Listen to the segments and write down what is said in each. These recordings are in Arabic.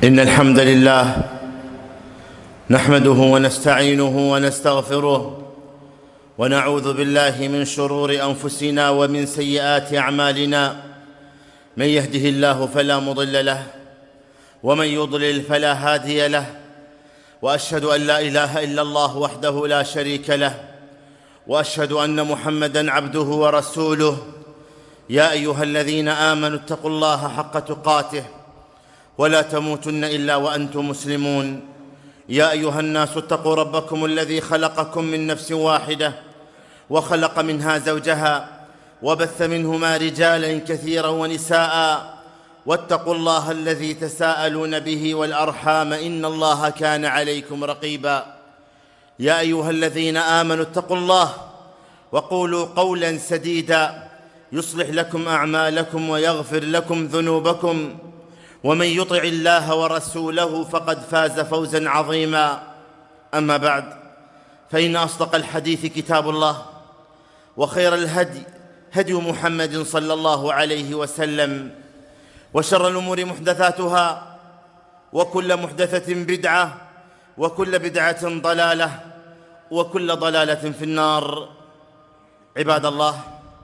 إن الحمد لله نحمده ونستعينه ونستغفره ونعوذ بالله من شرور أنفسنا ومن سيئات أعمالنا. من يهده الله فلا مضل له ومن يضلل فلا هادي له، وأشهد أن لا إله إلا الله وحده لا شريك له، وأشهد أن محمدًا عبده ورسوله. يا أيها الذين آمنوا اتقوا الله حق تقاته ولا تموتن إلا وأنتم مسلمون. يا أيها الناس اتقوا ربكم الذي خلقكم من نفس واحدة وخلق منها زوجها وبث منهما رجالا كثيرا ونساء، واتقوا الله الذي تساءلون به والأرحام إن الله كان عليكم رقيبا. يا أيها الذين آمنوا اتقوا الله وقولوا قولا سديدا يصلح لكم أعمالكم ويغفر لكم ذنوبكم، ومن يطع الله ورسوله فقد فاز فوزا عظيما. أما بعد، فإن أصدق الحديث كتاب الله، وخير الهدي هدي محمد صلى الله عليه وسلم، وشر الأمور محدثاتها، وكل محدثة بدعة، وكل بدعة ضلالة، وكل ضلالة في النار. عباد الله،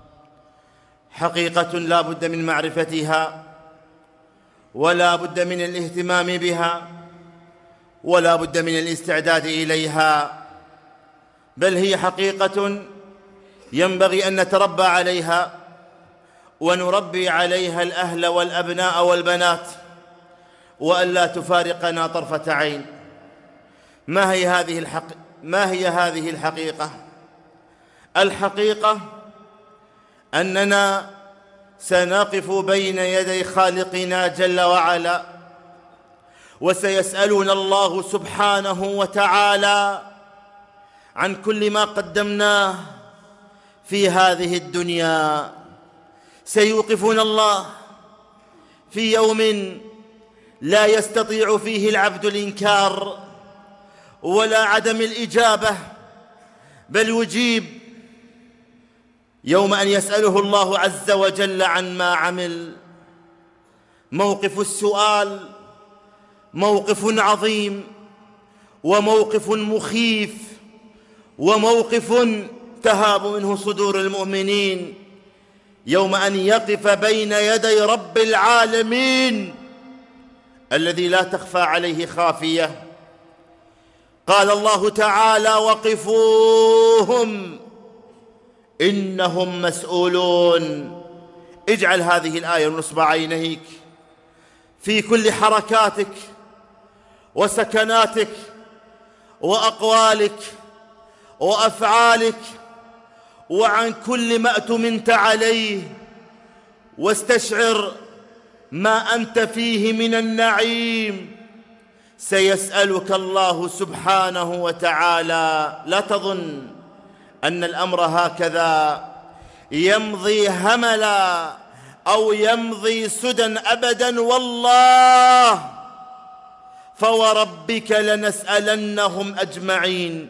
حقيقة لا بد من معرفتها، ولا بد من الاهتمام بها، ولا بد من الاستعداد إليها، بل هي حقيقة ينبغي أن نتربى عليها ونربي عليها الأهل والأبناء والبنات، وأن لا تفارقنا طرفة عين. ما هي هذه الحقيقة؟ الحقيقة أننا سنقف بين يدي خالقنا جل وعلا، وسيسألنا الله سبحانه وتعالى عن كل ما قدمناه في هذه الدنيا. سيوقفنا الله في يوم لا يستطيع فيه العبد الإنكار ولا عدم الإجابة، بل يجيب يوم أن يسأله الله عز وجل عن ما عمل. موقف السؤال موقف عظيم، وموقف مخيف، وموقف تهاب منه صدور المؤمنين، يوم أن يقف بين يدي رب العالمين الذي لا تخفى عليه خافية. قال الله تعالى: وقفوهم إنهم مسؤولون. اجعل هذه الآية نصب عينيك في كل حركاتك وسكناتك وأقوالك وأفعالك، وعن كل ما أتمنت عليه، واستشعر ما أنت فيه من النعيم. سيسألك الله سبحانه وتعالى. لا تظن أن الأمر هكذا يمضي هملا أو يمضي سدى أبدا، والله فوربك لنسألنهم أجمعين،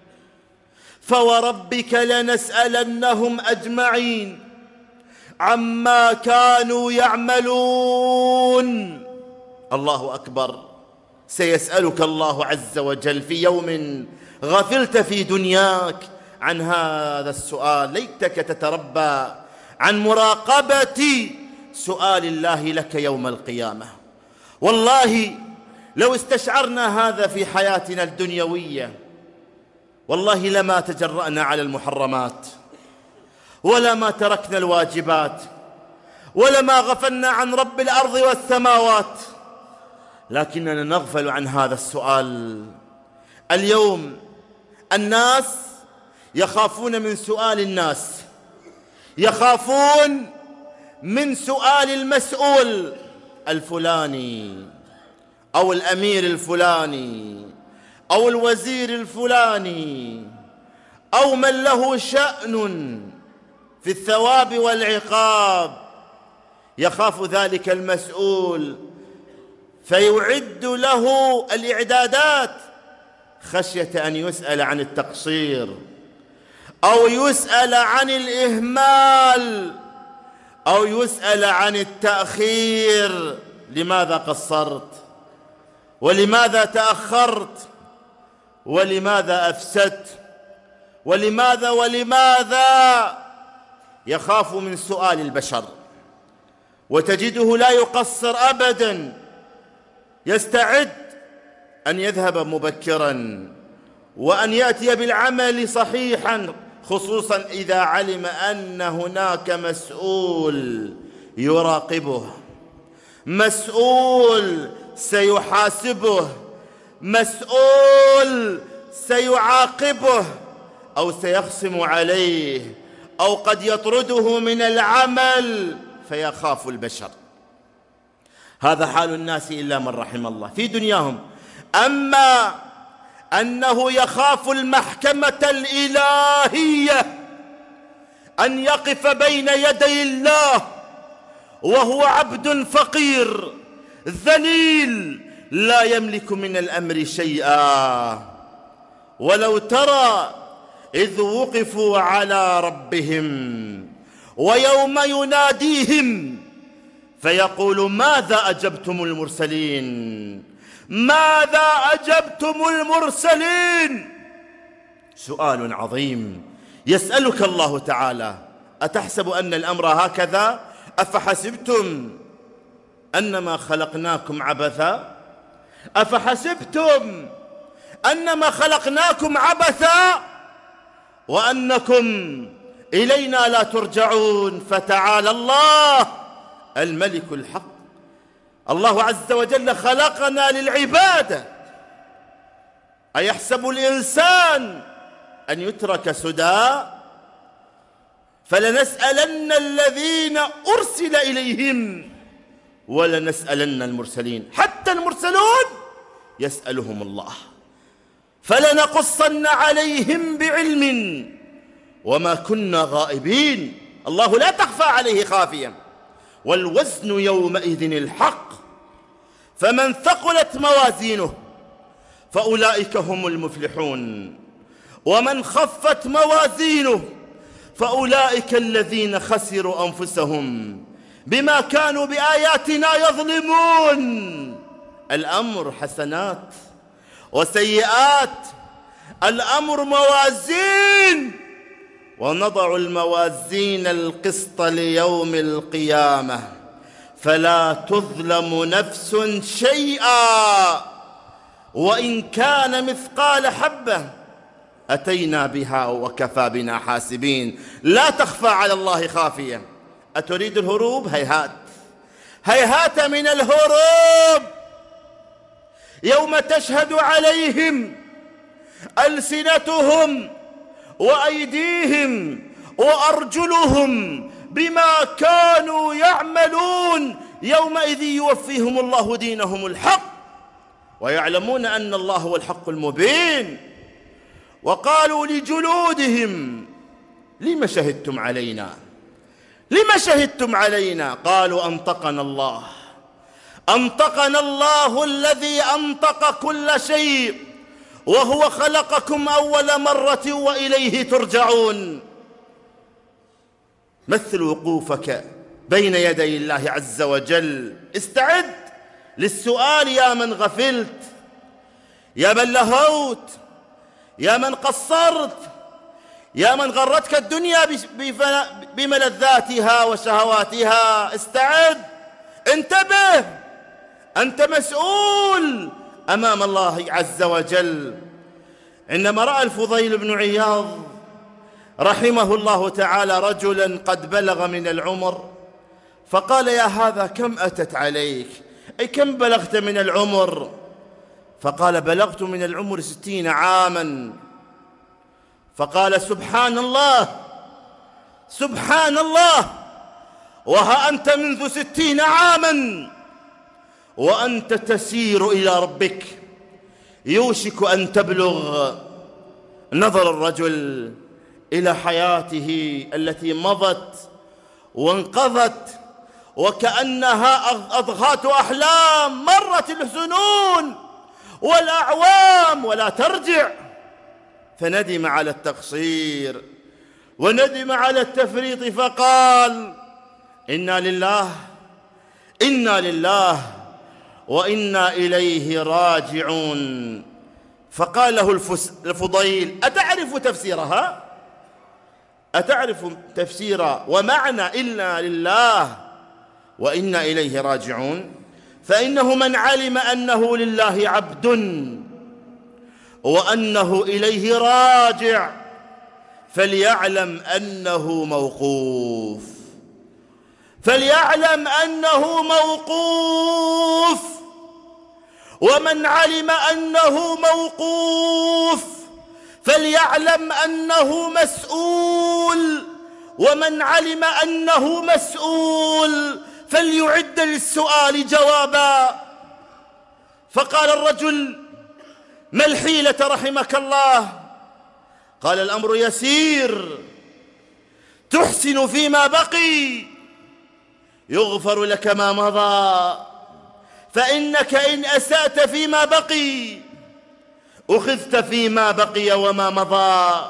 فوربك لنسألنهم أجمعين عما كانوا يعملون. الله أكبر. سيسألك الله عز وجل في يوم غفلت في دنياك عن هذا السؤال. ليتك تتربى عن مراقبة سؤال الله لك يوم القيامة. والله لو استشعرنا هذا في حياتنا الدنيوية، والله لما تجرأنا على المحرمات، ولا ما تركنا الواجبات، ولما غفلنا عن رب الأرض والسماوات، لكننا نغفل عن هذا السؤال. اليوم الناس يخافون من سؤال الناس، يخافون من سؤال المسؤول الفلاني، أو الأمير الفلاني، أو الوزير الفلاني، أو من له شأن في الثواب والعقاب. يخاف ذلك المسؤول فيعد له الإعدادات خشية أن يسأل عن التقصير، أو يسأل عن الإهمال، أو يسأل عن التأخير. لماذا قصرت؟ ولماذا تأخرت؟ ولماذا أفسدت؟ ولماذا يخاف من سؤال البشر، وتجده لا يقصر أبدا، يستعد أن يذهب مبكرا وأن يأتي بالعمل صحيحا، خصوصا إذا علم أن هناك مسؤول يراقبه، مسؤول سيحاسبه، مسؤول سيعاقبه أو سيخصم عليه أو قد يطرده من العمل، فيخاف البشر. هذا حال الناس إلا من رحم الله في دنياهم. أما أنه يخاف المحكمة الإلهية، أن يقف بين يدي الله وهو عبد فقير ذليل لا يملك من الأمر شيئا. ولو ترى إذ وقفوا على ربهم ويوم يناديهم فيقول ماذا أجبتم المرسلين؟ ماذا أجبتم المرسلين؟ سؤال عظيم يسألك الله تعالى. أتحسب أن الأمر هكذا؟ أفحسبتم أنما خلقناكم عبثا؟ أفحسبتم أنما خلقناكم عبثا وأنكم إلينا لا ترجعون؟ فتعالى الله الملك الحق. الله عز وجل خلقنا للعبادة. أيحسب الإنسان أن يترك سدى؟ فلنسألن الذين أرسل إليهم ولنسألن المرسلين. حتى المرسلون يسألهم الله. فلنقصن عليهم بعلم وما كنا غائبين. الله لا تخفى عليه خافية. والوزن يومئذ الحق. فمن ثقلت موازينه فأولئك هم المفلحون، ومن خفت موازينه فأولئك الذين خسروا أنفسهم بما كانوا بآياتنا يظلمون. الأمر حسنات وسيئات، الأمر موازين. ونضع الموازين القسط ليوم القيامة فلا تظلم نفس شيئا وإن كان مثقال حبة أتينا بها وكفى بنا حاسبين. لا تخفى على الله خافية. أتريد الهروب؟ هيهات هيهات من الهروب. يوم تشهد عليهم ألسنتهم وأيديهم وأرجلهم بما كانوا يعملون يومئذ يوفيهم الله دينهم الحق ويعلمون أن الله هو الحق المبين. وقالوا لجلودهم لم شهدتم علينا؟ لم شهدتم علينا؟ قالوا أنطقنا الله. أنطقنا الله الذي أنطق كل شيء وهو خلقكم أول مرة وإليه ترجعون. مثل وقوفك بين يدي الله عز وجل. استعد للسؤال يا من غفلت، يا من لهوت، يا من قصرت، يا من غرتك الدنيا بملذاتها وشهواتها. استعد، انتبه، أنت مسؤول أمام الله عز وجل. عندما رأى الفضيل بن عياض رحمه الله تعالى رجلا قد بلغ من العمر فقال يا هذا كم أتت عليك؟ أي كم بلغت من العمر؟ فقال بلغت من العمر 60 عاما. فقال سبحان الله سبحان الله، وها أنت منذ 60 عاما وأنت تسير إلى ربك، يوشك أن تبلغ. نظر الرجل إلى حياته التي مضت وانقضت وكأنها أضغاث أحلام، مرت السنون والأعوام ولا ترجع. فندم على التقصير وندم على التفريط فقال إنا لله إنا لله وإنا إليه راجعون. فقال له الفضيل: أتعرف تفسيرها؟ أتعرف تفسير ومعنى إنا لله وإنا إليه راجعون؟ فإنه من علم أنه لله عبد وأنه إليه راجع فليعلم أنه موقوف، فليعلم أنه موقوف. ومن علم أنه موقوف فليعلم أنه مسؤول، ومن علم أنه مسؤول فليعد للسؤال جوابا. فقال الرجل: ما الحيلة رحمك الله؟ قال: الأمر يسير، تحسن فيما بقي يغفر لك ما مضى، فإنك إن أسأت فيما بقي أخذت فيما بقي وما مضى.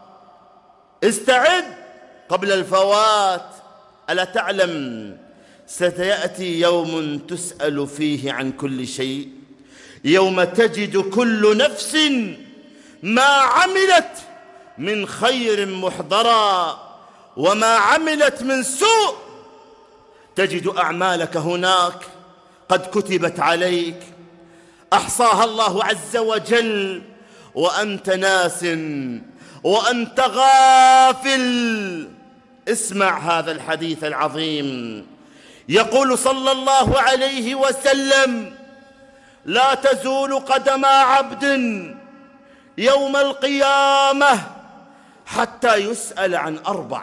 استعد قبل الفوات. ألا تعلم ستيأتي يوم تسأل فيه عن كل شيء، يوم تجد كل نفس ما عملت من خير محضرا وما عملت من سوء. تجد أعمالك هناك قد كتبت عليك، أحصاها الله عز وجل، وأنت ناس وأنت غافل. اسمع هذا الحديث العظيم. يقول صلى الله عليه وسلم: لا تزول قدم عبد يوم القيامة حتى يسأل عن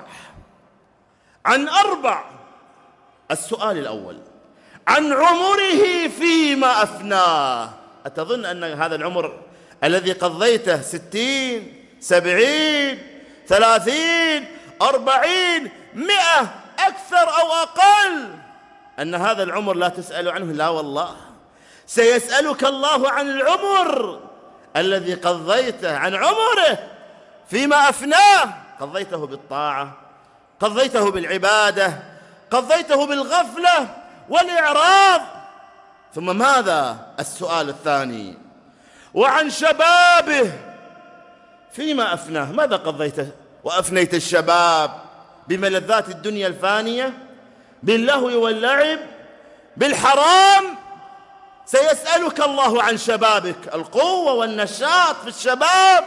أربع. السؤال الأول: عن عمره فيما أفناه. أتظن أن هذا العمر الذي قضيته 60 70 30 40 100 أكثر أو أقل، أن هذا العمر لا تسأل عنه؟ لا والله، سيسألك الله عن العمر الذي قضيته، عن عمره فيما أفناه. قضيته بالطاعة، قضيته بالعبادة، قضيته بالغفلة والإعراض. ثم ماذا؟ السؤال الثاني: وعن شبابه فيما أفناه. ماذا قضيته وأفنيت الشباب؟ بملذات الدنيا الفانية، باللهو واللعب، بالحرام. سيسألك الله عن شبابك، القوة والنشاط في الشباب.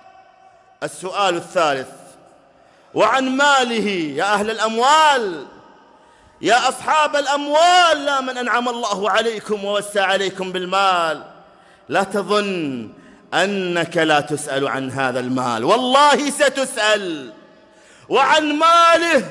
السؤال الثالث: وعن ماله. يا أهل الأموال، يا أصحاب الأموال، لا من أنعم الله عليكم ووسع عليكم بالمال، لا تظن أنك لا تسأل عن هذا المال، والله ستسأل. وعن ماله،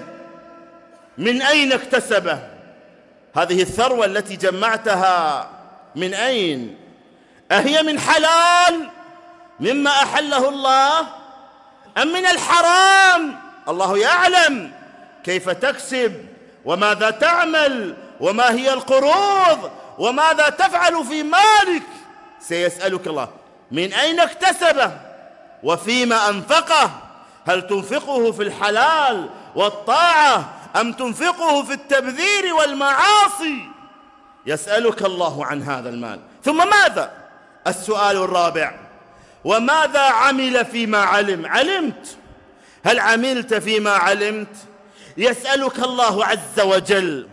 من أين اكتسبه؟ هذه الثروة التي جمعتها من أين؟ أهي من حلال مما أحله الله أم من الحرام؟ الله يعلم كيف تكسب وماذا تعمل وما هي القروض وماذا تفعل في مالك. سيسألك الله من أين اكتسبه وفيما أنفقه. هل تنفقه في الحلال والطاعة أم تنفقه في التبذير والمعاصي؟ يسألك الله عن هذا المال. ثم ماذا؟ السؤال الرابع: وماذا عمل فيما علم؟ علمت، هل عملت فيما علمت؟ يسألك الله عز وجل.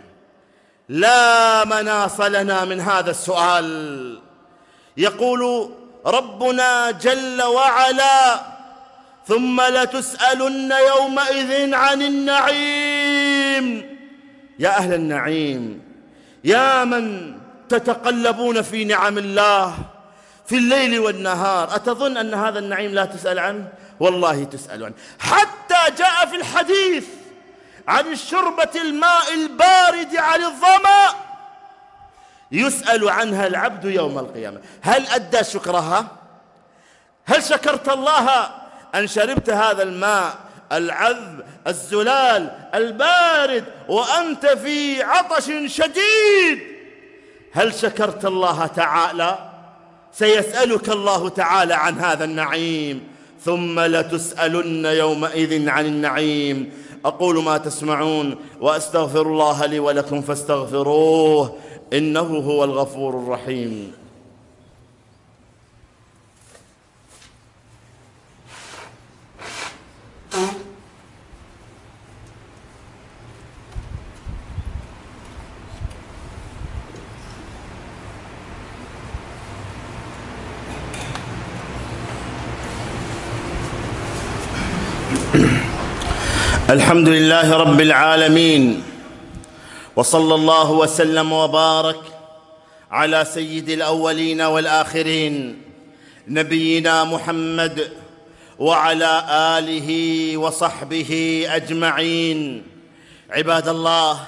لا مناص لنا من هذا السؤال. يقول ربنا جل وعلا: ثم لتسألن يومئذ عن النعيم. يا أهل النعيم، يا من تتقلبون في نعم الله في الليل والنهار، أتظن أن هذا النعيم لا تسأل عنه؟ والله تسأل عنه. حتى جاء في الحديث عن شربة الماء البارد عن الظمأ يسأل عنها العبد يوم القيامة. هل أدى شكرها؟ هل شكرت الله أن شربت هذا الماء العذب الزلال البارد وأنت في عطش شديد؟ هل شكرت الله تعالى؟ سيسألك الله تعالى عن هذا النعيم. ثم لتسألن يومئذ عن النعيم. أقول ما تسمعون وأستغفر الله لي ولكم فاستغفروه إنه هو الغفور الرحيم. الحمد لله رب العالمين، وصلى الله وسلم وبارك على سيد الأولين والآخرين نبينا محمد وعلى آله وصحبه أجمعين. عباد الله،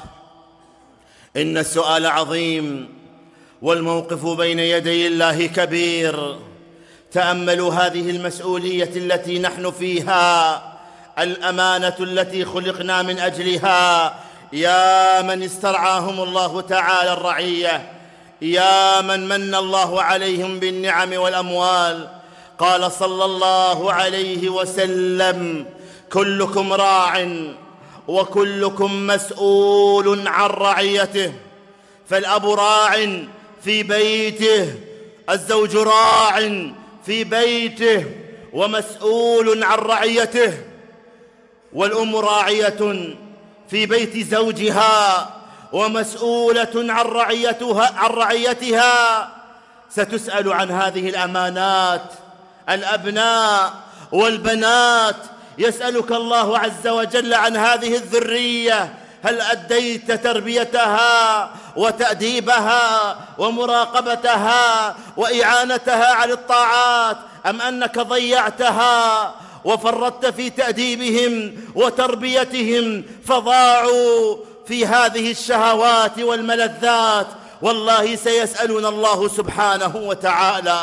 إن السؤال عظيم والموقف بين يدي الله كبير. تأملوا هذه المسؤولية التي نحن فيها، الأمانة التي خلقنا من أجلها. يا من استرعاهم الله تعالى الرعية، يا من من الله عليهم بالنعم والأموال. قال صلى الله عليه وسلم: كلكم راع وكلكم مسؤول عن رعيته. فالأب راع في بيته، الزوج راع في بيته ومسؤول عن رعيته، والأم راعية في بيت زوجها ومسؤولة عن رعيتها. ستسأل عن هذه الأمانات. الأبناء والبنات، يسألك الله عز وجل عن هذه الذرية: هل أديت تربيتها وتأديبها ومراقبتها وإعانتها على الطاعات، أم أنك ضيعتها وفرطت في تأديبهم وتربيتهم فضاعوا في هذه الشهوات والملذات؟ والله سيسألنا الله سبحانه وتعالى.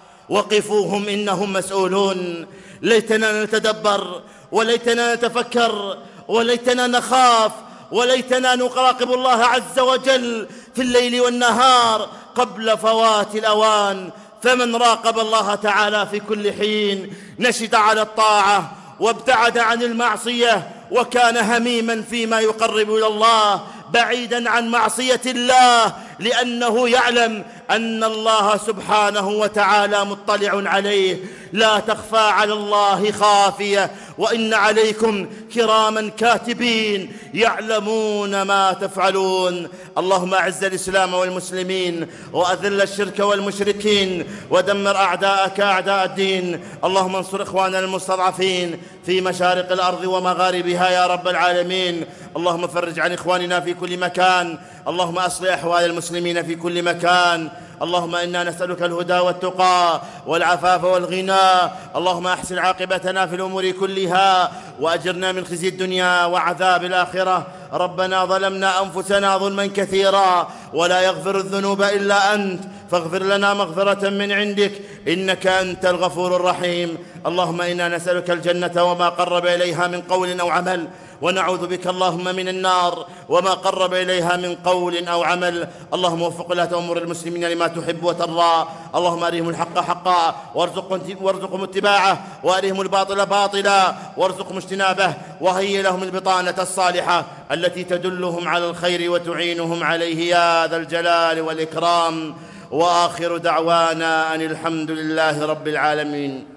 وقفوهم إنهم مسؤولون. ليتنا نتدبر، وليتنا نتفكر، وليتنا نخاف، وليتنا نراقب الله عز وجل في الليل والنهار قبل فوات الأوان. فمن راقب الله تعالى في كل حين نشد على الطاعة وابتعد عن المعصية، وكان هميما فيما يقرب إلى الله بعيدا عن معصية الله، لأنه يعلم أن الله سبحانه وتعالى مطلع عليه. لا تخفى على الله خافية، وإن عليكم كراما كاتبين يعلمون ما تفعلون. اللهم أعز الإسلام والمسلمين، وأذل الشرك والمشركين، ودمر أعداءك أعداء الدين. اللهم انصر إخواننا المستضعفين في مشارق الأرض ومغاربها يا رب العالمين. اللهم فرج عن إخواننا في كل مكان. اللهم أصلح أحوال المسلمين في كل مكان. اللهم إنا نسألك الهدى والتقى والعفاف والغنى. اللهم أحسن عاقبتنا في الأمور كلها، وأجرنا من خزي الدنيا وعذاب الآخرة. ربنا ظلمنا أنفسنا ظلما كثيرا، ولا يغفر الذنوب إلا أنت، فاغفر لنا مغفرة من عندك، إنك أنت الغفور الرحيم. اللهم إنا نسألك الجنة وما قرب إليها من قول أو عمل، ونعوذ بك اللهم من النار وما قرب إليها من قول أو عمل. اللهم وفق ولاة أمور المسلمين لما تحب وترضى. اللهم أرهم الحق حقا وارزقهم اتباعه، وأرهم الباطل باطلا وارزقهم اجتنابه، وهيئ لهم البطانة الصالحة التي تدلهم على الخير وتعينهم عليه يا ذا الجلال والإكرام. وآخر دعوانا أن الحمد لله رب العالمين.